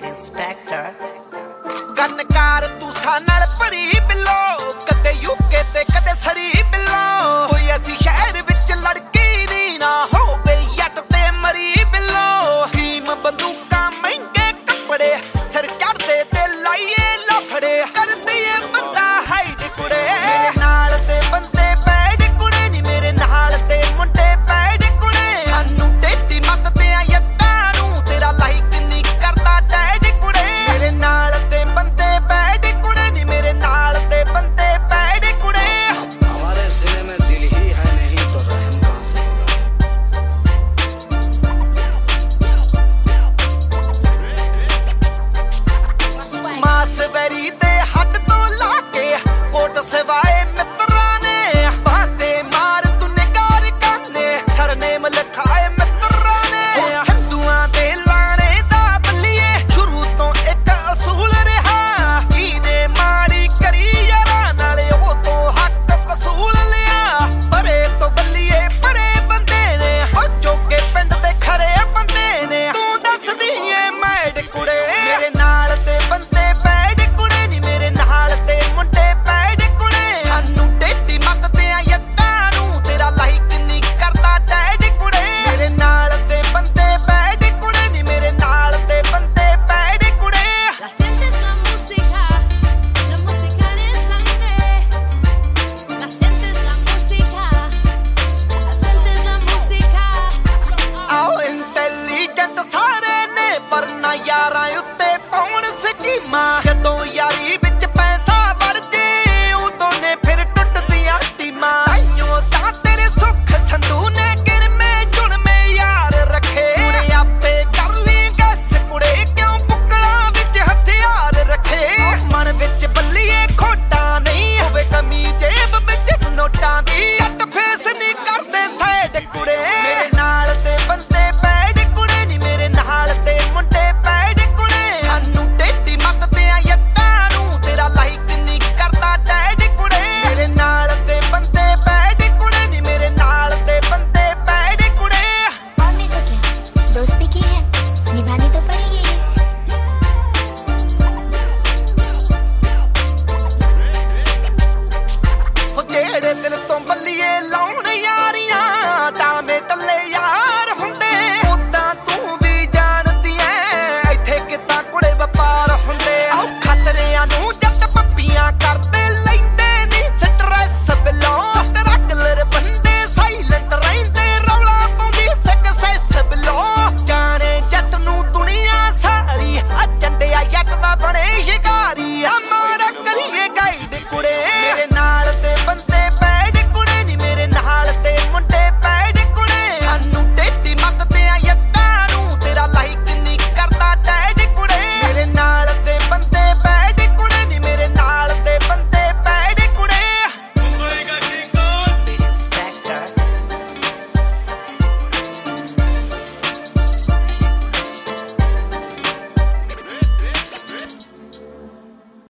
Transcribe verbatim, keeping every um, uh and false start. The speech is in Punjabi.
Kid Inspector ਗਨਕਾਰ ਤੂੰ ਸਾ ਨਾਲ ਭਰੀ ਬਿੱਲੋ ਕਦੇ ਯੂਕੇ ਤੇ ਕਦੇ ਸਰੀ ਬਿੱਲੋ ਕੋਈ ਐਸੀ ਸ਼ਹਿਰ ਵਿੱਚ ਲੜਕੀ ਨੀ ਨਾ ਹੋਵੇ ਯੱਟ ਤੇ ਮਰੀ ਬਿੱਲੋ ਭੀਮ ਬੰਦੂਕਾਂ ਮਹਿੰਗੇ ਕੱਪੜੇ ਸਿਰ ਚੜਦੇ ਤੇ ਲਾਈਏ ਲਫੜੇ ਕਰਦੀ ਏ ਬੰਦਾ ਹਾਈਡ ਕੁੜੇ ਮੇਰੇ ਨਾਲ ਤੇ ਬੰਦੇ ਬੈਡ ਕੁੜੇ ਨੀ ਮੇਰੇ ਨਾਲ ਤੇ ਮੁੰਡੇ ਬੈਡ ਕੁੜੇ ਸਾਨੂੰ ਟੇਢੀ ਮੱਤਦੇ ਆ ਯੱਟਾਂ ਨੂੰ ਤੇਰਾ ਲਾਈਕ ਨਹੀਂ ਕਰਦਾ ਡੈਡ ਕੁੜੇ ਮੇਰੇ ਨਾਲ ਤੇ ਬੰਦੇ ਬੈਡ ਕੁੜੇ ਨੀ ਮੇਰੇ ਨਾਲ ਤੇ ਬੰਦੇ ਬੈਡ ਕੁੜੇ हमारे सिरे में दिल ही है नहीं तो रहम कहां से ਮਾਸਵੈਰੀ ਦੇ ਹੱਟ ਤੋਂ ਲਾ ਕੇ ਕੋਟ ਸਿਵਾਏ ਮਿੱਤਰਾਂ ਨੇ ਬਾਤੇ ਮਾਰ ਤੂੰ ਨਿਗਾਰ ਕਾਨੇ ਸਰਨੇਮ ਲਿਖਾਏ ਮਿੱਤਰਾਂ ਨੇ ਸੰਧੂਆਂ ਦੇ ਲਾਣੇ ਦਾ ਬੱਲੀਏ ਸ਼ੁਰੂ ਤੋਂ ਇੱਕ ਅਸੂਲ ਰਿਹਾ ਕੀਨੇ ਮਾੜੀ ਕਰੀ ਯਾਰਾਂ ਨਾਲੇ ਉਹ ਤੋਂ ਹੱਕ ਵਸੂਲ ਲਿਆ ਪਰੇ ਤੋਂ ਬੱਲੀਏ ਪਰੇ ਬੰਦੇ ਨੇ ਹੋ ਜੋਗੇ ਪਿੰਡ ਦੇ ਖਰੇ ਬੰਦੇ ਨੇ ਤੂੰ ਦੱਸਦੀ ਏ ਮੈਡ ਕੁੜੇ ਮੇਰੇ ਨਾਲ ਤੇ ਬੰਦੇ ਬੈਡ ਕੁੜੇ ਨੀ ਮੇਰੇ ਨਾਲ ਤੇ ਮੁੰਡੇ ਬੈਡ ਕੁੜੇ ਸਾਨੂੰ ਟੇਢੀ ਮੱਤਦੇ ਆ ਯੱਟਾਂ ਨੂੰ ਤੇਰਾ ਲਾਈਕ ਨਹੀਂ ਕਰਦਾ ਡੈਡ ਕੁੜੇ ਮੇਰੇ ਨਾਲ ਤੇ ਬੰਦੇ ਬੈਡ ਕੁੜੇ ਨੀ ਮੇਰੇ ਨਾਲ ਤੇ ਬੰਦੇ ਬੈਡ ਕੁੜੇ La sientes la música, la música de sangre. La sientes la música, la sientes la música. ਆਓ ਇੰਟੈਲੀਜੈਂਟ ਸਾਰੇ ਨੇ ਪਰ ਨਾ ਯਾਰਾਂ ਉੱਤੇ ਪਾਉਣ ਸਕੀਮਾਂ ਜਦੋਂ ਯਾਰੀ ਵਿੱਚ ਪੈਸਾ ਵੜ ਜੇ ਉਦੋਂ ਨੇ ਫਿਰ ਟੁੱਟਦੀਆਂ ਟੀਮਾਂ ਤਾਈਓ ਤਾਂ ਤੇਰੇ ਸੁੱਖ ਸੰਧੂ ਨੇ ਗਿਣਵੇਂ ਚੁਣਵੇਂ ਯਾਰ ਰੱਖੇ ਕੁੜੇ ਆਪੇ ਕਰ ਲਈ ਗੱਸ ਕੁੜੇ ਕਿਉਂ ਬੁੱਕਲਾਂ ਵਿੱਚ ਹਥਿਆਰ ਰੱਖੇ ਮਨ ਵਿੱਚ ਬੱਲੀਏ ਖੋਟਾ ਨਹੀਂ ਹੋਵੇ ਕਮੀ ਜੇਬ ਵਿੱਚ ਨੋਟਾਂ ਦੀ ਕੱਟ ਫੇਸ ਨਹੀਂ ਕਰਦੇ ਸਾਈਡ ਕੁੜੇ ਮੇਰੇ ਨਾਲ ਤੇ ਬੰਦੇ ਬੈਡ ਕੁੜੇ ਨੀ ਮੇਰੇ ਨਾਲ ਤੇ ਮੁੰਡੇ ਬੈਡ ਕੁੜੇ ਸਾਨੂੰ ਟੇਢੀ ਮੱਤਦੇ ਆ ਯੱਟਾਂ ਨੂੰ ਤੇਰਾ ਲਾਈਕ ਨਹੀਂ ਕਰਦਾ ਡੈਡ ਕੁੜੇ ਮੇਰੇ ਨਾਲ ਤੇ ਬੰਦੇ ਬੈਡ ਕੁੜੇ ਨੀ ਮੇਰੇ ਨਾਲ ਤੇ ਬੰਦੇ ਬੈਡ ਕੁੜੇ और नहीं तो क्या, दोस्ती की है, निभानी तो पड़ेगी। ਉਹ ਜਿਹੜੇ ਦਿਲ ਤੋਂ ਬੱਲੀਏ